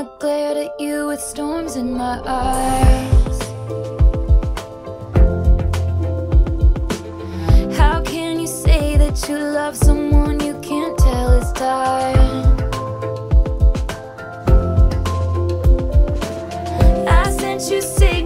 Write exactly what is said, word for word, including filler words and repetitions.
I glared at you with storms in my eyes. How can you say that you love someone you can't tell is tired? I sent you signals